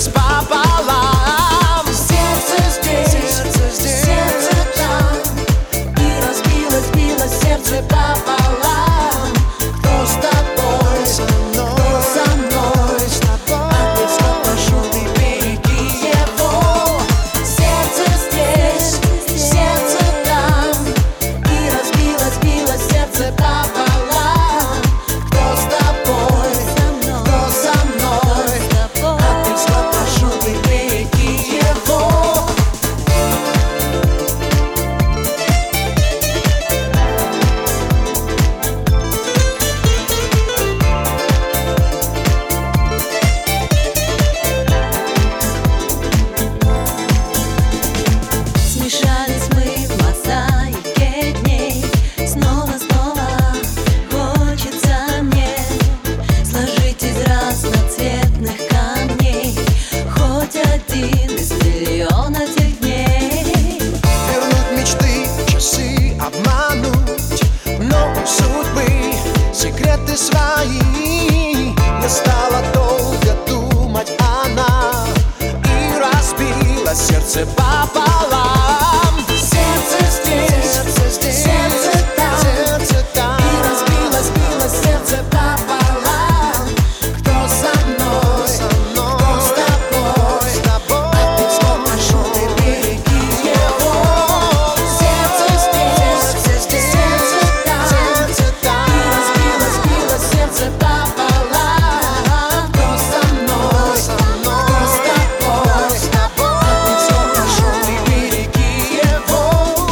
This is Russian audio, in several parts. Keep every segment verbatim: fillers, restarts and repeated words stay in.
разбилось пополам. Сердце здесь, сердце здесь, сердце там, и разбилось, билось сердце пополам. Кто с тобой, кто со мной, ответственно прошу, ты береги его. Сердце здесь, сердце там, и разбилось, билось сердце пополам. Кто с тобой, кто со мной, ответственно прошу, ты береги его. Смешались мы в мозаике дней. Снова, снова хочется мне сложить из разноцветных камней хоть один из миллиона тех дней. Вернуть мечты, часы обмануть, но у судьбы секреты свои. Не стала долго думать она, и разбилось сердце пополам. Сердце здесь, сердце здесь, сердце там, сердце там, и разбилось, билось сердце пополам. Кто со мной, кто с тобой, ответственно прошу, ты береги его. Сердце здесь, сердце здесь, сердце там, и разбилось, билось сердце пополам. Кто со мной, кто с тобой, ответственно прошу, ты береги его.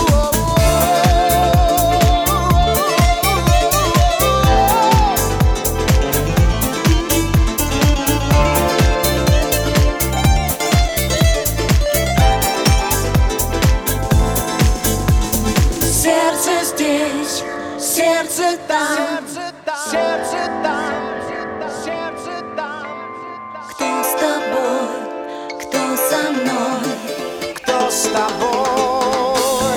Сердце здесь, сердце там, сердце там, сердце там. кто с тобой, кто со мной. Кто с тобой?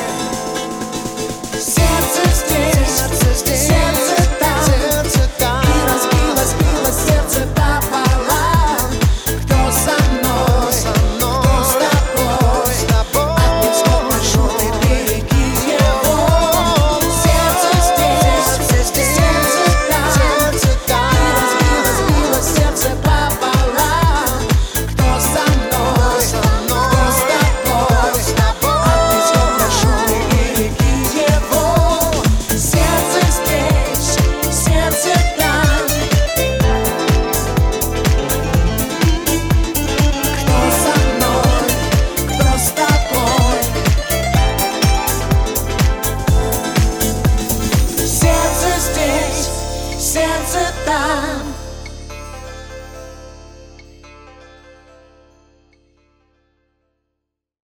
Сердце здесь, сердце здесь, сердце там, Сердце там, и разбилось, билось сердце пополам. Кто со мной, кто с тобой, ответственно прошу, ты береги его. Сердце здесь, сердце здесь, сердце там, сердце там, и разбилось, билось сердце пополам. Кто со мной, кто с тобой, ответственно прошу, ты береги его. Сердце здесь, сердце там. Кто со мной, кто с тобой. Сердце здесь, сердце там.